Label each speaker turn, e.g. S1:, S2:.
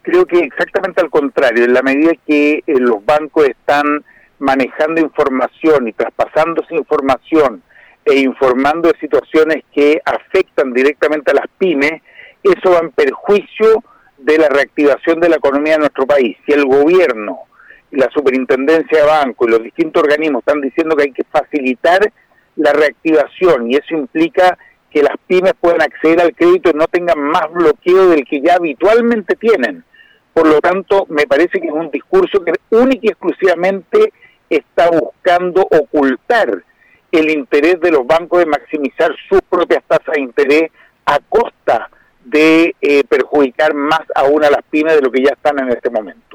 S1: Creo que exactamente al contrario, en la medida que los bancos están manejando información y traspasando esa información e informando de situaciones que afectan directamente a las pymes, eso va en perjuicio de la reactivación de la economía de nuestro país. Si el gobierno, la superintendencia de banco y los distintos organismos están diciendo que hay que facilitar la reactivación y eso implica que las pymes puedan acceder al crédito y no tengan más bloqueo del que ya habitualmente tienen. Por lo tanto, me parece que es un discurso que única y exclusivamente está buscando ocultar el interés de los bancos de maximizar sus propias tasas de interés a costa de perjudicar más aún a las pymes de lo que ya están en este momento.